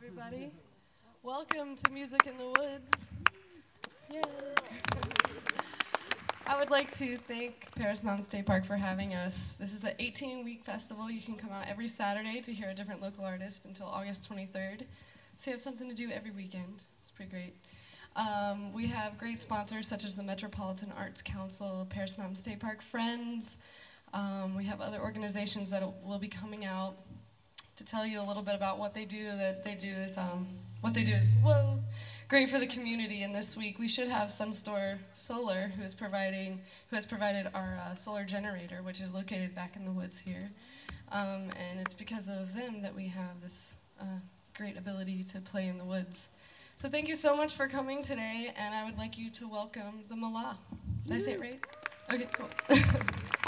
everybody. Welcome to Music in the Woods. Yay. I would like to thank Paris Mountain State Park for having us. This is an 18-week festival. You can come out every Saturday to hear a different local artist until August 23rd. So you have something to do every weekend. It's pretty great. We have great sponsors such as the Metropolitan Arts Council, Paris Mountain State Park Friends. We have other organizations that will be coming out to tell you a little bit about what they do. What they do is great for the community. And this week we should have Sunstore Solar, who has provided our solar generator, which is located back in the woods here. And it's because of them that we have this great ability to play in the woods. So thank you so much for coming today, and I would like you to welcome the Mala. Did I say it right? Okay, cool.